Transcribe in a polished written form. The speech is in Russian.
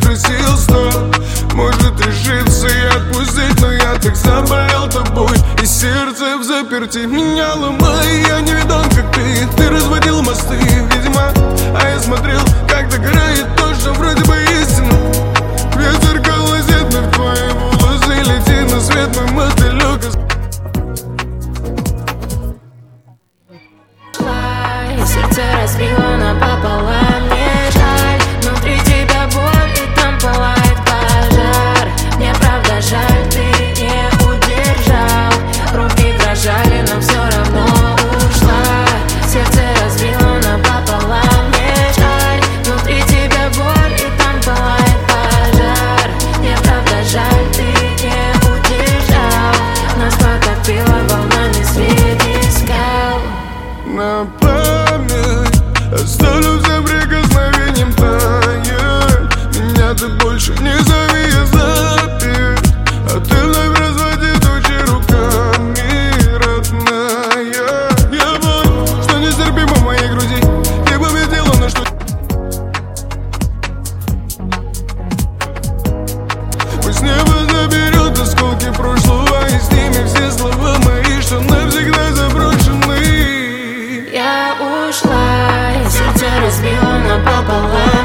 просил 100. Может решиться и отпустить, но я так заболел тобой. И сердце в заперти меня ломай. Я не видон, как ты разводил мосты, видимо. А я смотрел, как догорает то, что вроде бы истина. Ветер колосит в твои волосы, лети на свет мой мотылек. Сердце разбило напополам, мне жаль. Внутри тебя боль и там пылает пожар. Мне правда жаль, ты не удержал. Руки дрожали, но все равно ушла. Сердце разбило напополам, мне жаль. Внутри тебя боль и там пылает пожар. Мне правда жаль, ты не удержал. Нас потопило волнами среди скал. На память оставлю всем прикосновением таять. Меня ты больше не зови, я запер. А ты вновь разводи тучи руками, родная. Я понял, что нестерпимо в моей груди. Ты победила, но что... Пусть небо заберет осколки прошлого, и с ними все слова мои, что навсегда заброшены. Я ушла, и сердце разбило напополам.